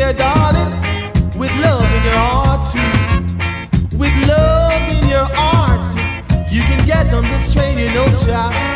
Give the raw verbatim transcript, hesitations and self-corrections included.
dear darling, with love in your heart too. With love in your heart, you can get on this train, you know, child.